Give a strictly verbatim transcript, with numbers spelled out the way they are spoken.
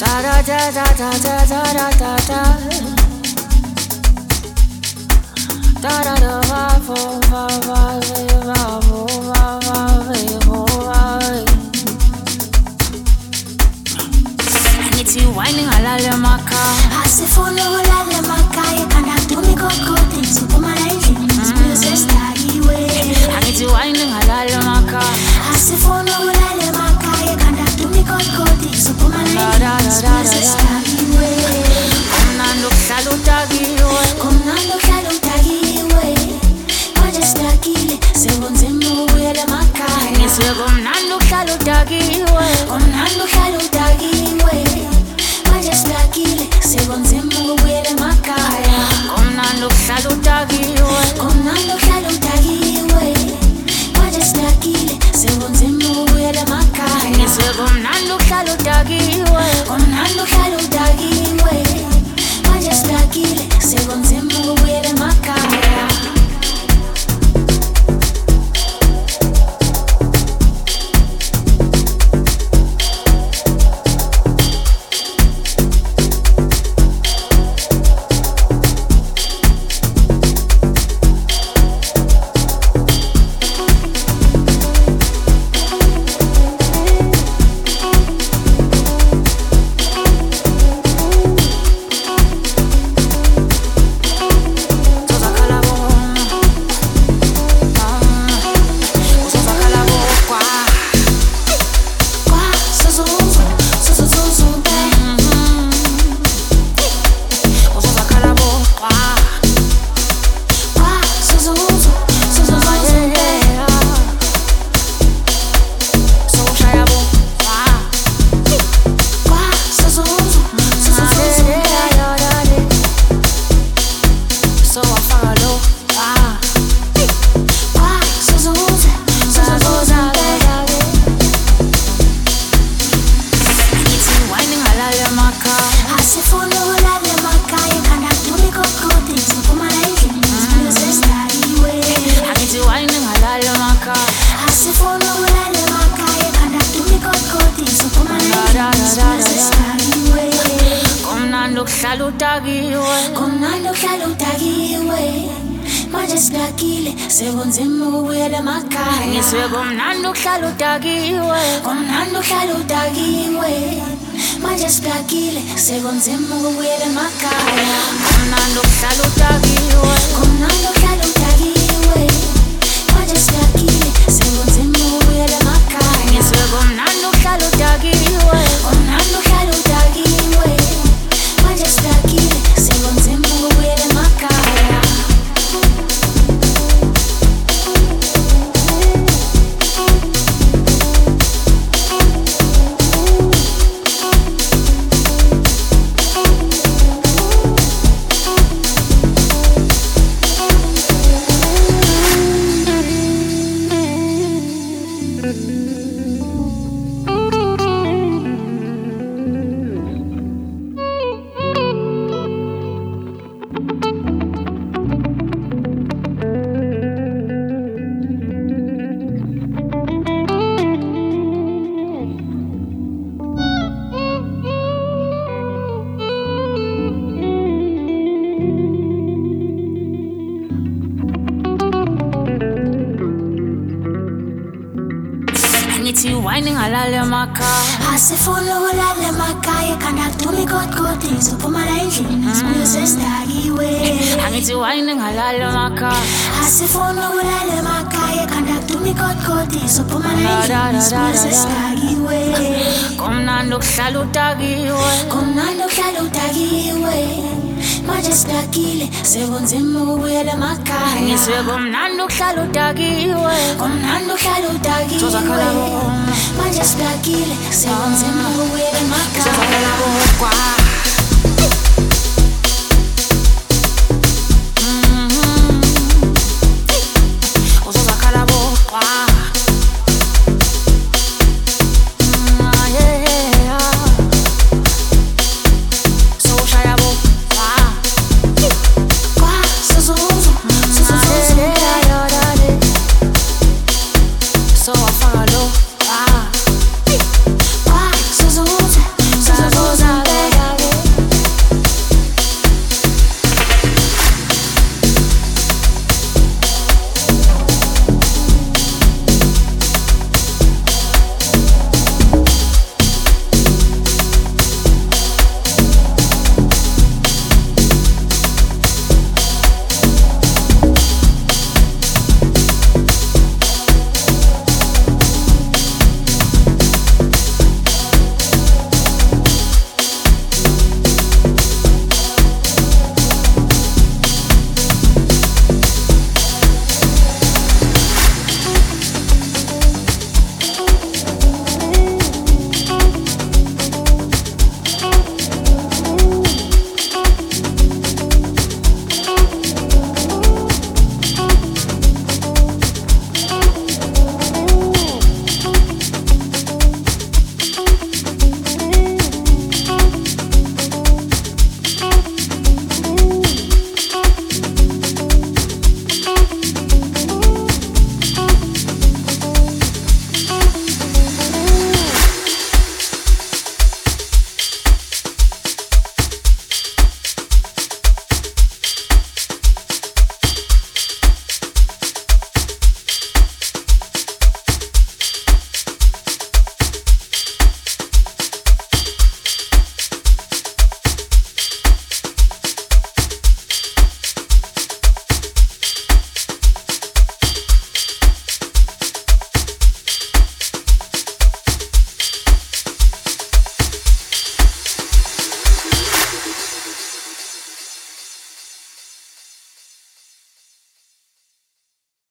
Da da da da da da da da da da. Da da da va vo va va va vo va va vo va. Ngithi whining halala maka. Asifuna ulala makhaya kana dumi kokoti siphuma la endlini sibuye sesidakiwe. Ngithi whining halala maka. Asifuna ulala makhaya kana dumi kokoti siphuma la endlini sibuye sesidakiwe. Kumnandi ukuhlala udakiwe. Kumnandi ukuhlala udakiwe. Manje sidakile sekunzima ukubuyela emakhaya. Ngizwe kumnandi ukuhlala udakiwe. Kumnandi ukuhlala udakiwe. Manje sidakile sekunzima ukubuyela emakhaya. Kumnandi ukuhlala udakiwe. Kumnandi ukuhlala udakiwe. Manje sidakile sekunzima ukubuyela emakhaya. Ngizwe kumnandi ukuhlala udakiwe. Kumnandi ukuhlala udakiwe. Manje sidakile sekunzima ukubuyela emakhaya. Ukuhlala udakiwe. Kumnandi ukuhlala udakiwe. Manje sidakile sekunzima ukubuyela emakhaya. Ngizwe kumnandi ukuhlala udakiwe. Kumnandi ukuhlala udakiwe. Manje sidakile sekunzima ukubuyela emakhaya. Kumnandi ukuhlala udakiwe. Kumnandi ukuhlala udakiwe. Manje sidakile sekunzima ukubuyela emakhaya. Ngizwe kumnandi ukuhlala udakiwe. Kumnandi ukuhlala udakiwe. Manje sidakile sekunzima ukubuyela emakhaya. Ngithi whining halala emakhaya. Asifuna ulala emakhaya kana dumi kokoti siphuma la endlini sibuye sesidakiwe. Ngithi whining halala emakhaya. Asifuna ulala emakhaya kana dumi kokoti siphuma la endlini sibuye sesidakiwe. Kumnandi ukuhlala udakiwe. Kumnandi ukuhlala udakiwe. Manje sidakile sekunzima ukubuyela emakhaya. Ngizwe kumnandi ukuhlala udakiwe. Kumnandi ukuhlala udakiwe. Manje sidakile sekunzima ukubuyela emakhaya.